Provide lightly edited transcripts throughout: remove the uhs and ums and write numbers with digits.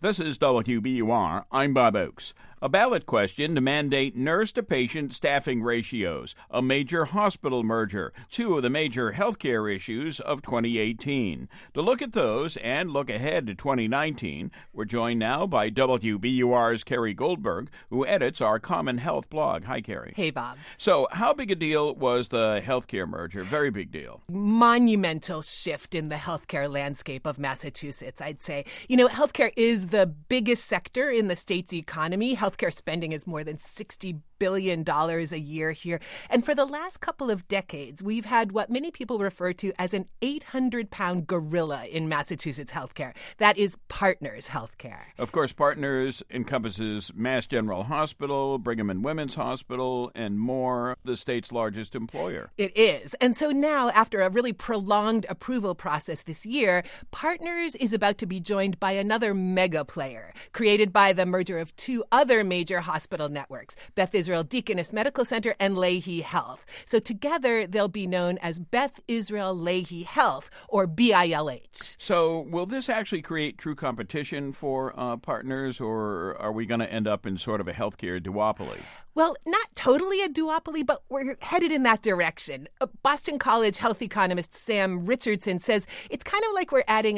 This is WBUR. I'm Bob Oakes. A ballot question to mandate nurse-to-patient staffing ratios, a major hospital merger, two of the major healthcare issues of 2018. To look at those and look ahead to 2019, we're joined now by WBUR's Carrie Goldberg, who edits our Common Health blog. Hi, Carrie. Hey, Bob. So how big a deal was the healthcare merger? Very big deal. Monumental shift in the healthcare landscape of Massachusetts, I'd say. You know, healthcare is the biggest sector in the state's economy. Healthcare spending is more than $60 billion a year here. And for the last couple of decades, we've had what many people refer to as an 800-pound gorilla in Massachusetts healthcare. That is Partners Healthcare. Of course, Partners encompasses Mass General Hospital, Brigham and Women's Hospital, and more, the state's largest employer. It is. And so now, after a really prolonged approval process this year, Partners is about to be joined by another mega player, created by the merger of two other major hospital networks, Beth Israel Deaconess Medical Center and Lahey Health. So together, they'll be known as Beth Israel Lahey Health, or BILH. So will this actually create true competition for Partners, or are we going to end up in sort of a healthcare duopoly? Well, not totally a duopoly, but we're headed in that direction. Boston College health economist Sam Richardson says it's kind of like we're adding a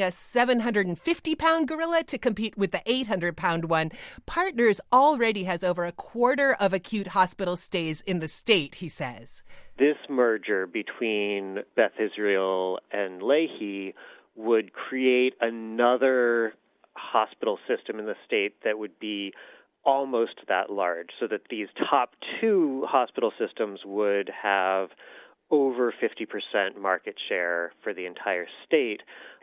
750-pound gorilla to compete with the 800-pound one. Partners already has over a quarter of acute hospital stays in the state, he says. This merger between Beth Israel and Lahey would create another hospital system in the state that would be almost that large, so that these top two hospital systems would have over 50% market share for the entire state,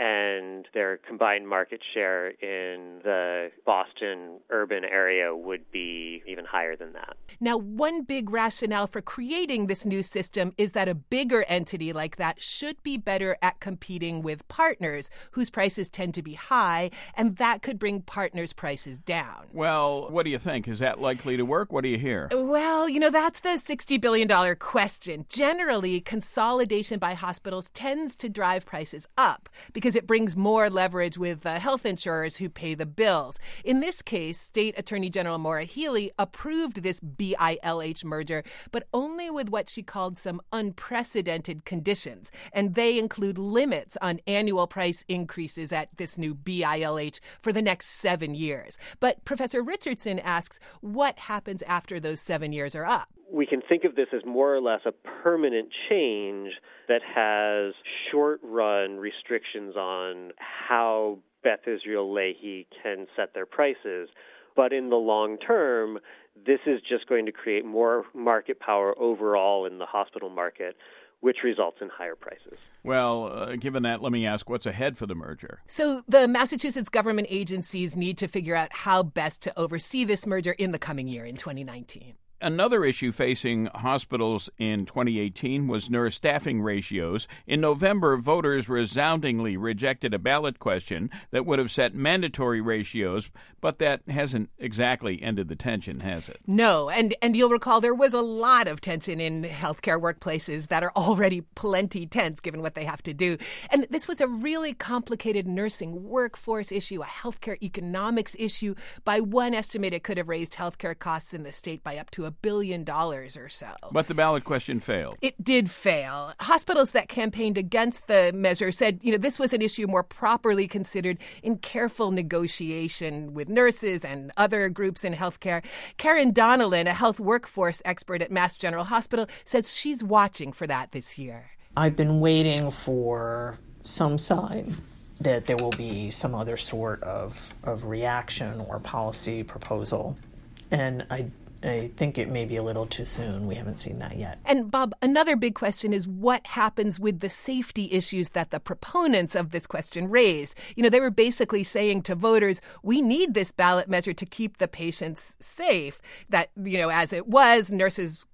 and their combined market share in the Boston urban area would be even higher than that. Now, one big rationale for creating this new system is that a bigger entity like that should be better at competing with Partners, whose prices tend to be high, and that could bring Partners' prices down. Well, what do you think? Is that likely to work? What do you hear? Well, you know, that's the $60 billion question. Generally, consolidation by hospitals tends to drive prices up because it brings more leverage with health insurers who pay the bills. In this case, State Attorney General Maura Healey approved this BILH merger, but only with what she called some unprecedented conditions. And they include limits on annual price increases at this new BILH for the next 7 years. But Professor Richardson asks, what happens after those 7 years are up? We can think of this as more or less a permanent change that has short-run restrictions on how Beth Israel Lahey can set their prices. But in the long term, this is just going to create more market power overall in the hospital market, which results in higher prices. Well, given that, let me ask, what's ahead for the merger? So the Massachusetts government agencies need to figure out how best to oversee this merger in the coming year, in 2019. Another issue facing hospitals in 2018 was nurse staffing ratios. In November, voters resoundingly rejected a ballot question that would have set mandatory ratios, but that hasn't exactly ended the tension, has it? No, and you'll recall there was a lot of tension in healthcare workplaces that are already plenty tense given what they have to do. And this was a really complicated nursing workforce issue, a healthcare economics issue. By one estimate, it could have raised healthcare costs in the state by up to $1 billion or so. But the ballot question failed. It did fail. Hospitals that campaigned against the measure said, this was an issue more properly considered in careful negotiation with nurses and other groups in healthcare. Karen Donnellan, a health workforce expert at Mass General Hospital, says she's watching for that this year. I've been waiting for some sign that there will be some other sort of reaction or policy proposal. And I think it may be a little too soon. We haven't seen that yet. And Bob, another big question is what happens with the safety issues that the proponents of this question raised. They were basically saying to voters, we need this ballot measure to keep the patients safe. That, as it was, nurses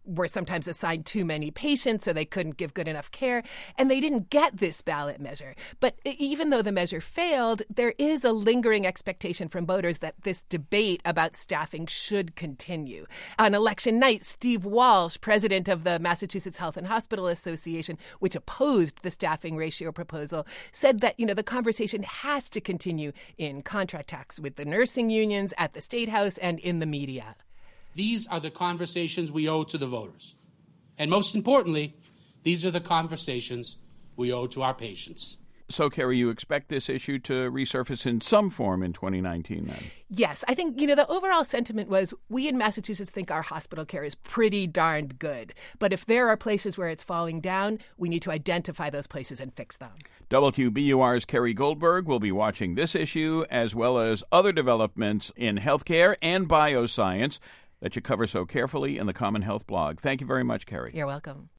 were sometimes assigned too many patients, so they couldn't give good enough care, and they didn't get this ballot measure. But even though the measure failed, there is a lingering expectation from voters that this debate about staffing should continue. On election night, Steve Walsh, president of the Massachusetts Health and Hospital Association, which opposed the staffing ratio proposal, said that, the conversation has to continue in contract talks with the nursing unions, at the State House, and in the media. These are the conversations we owe to the voters. And most importantly, these are the conversations we owe to our patients. So, Carrie, you expect this issue to resurface in some form in 2019 then? Yes. I think, the overall sentiment was we in Massachusetts think our hospital care is pretty darned good. But if there are places where it's falling down, we need to identify those places and fix them. WBUR's Carrie Goldberg will be watching this issue as well as other developments in healthcare and bioscience that you cover so carefully in the Common Health blog. Thank you very much, Carrie. You're welcome.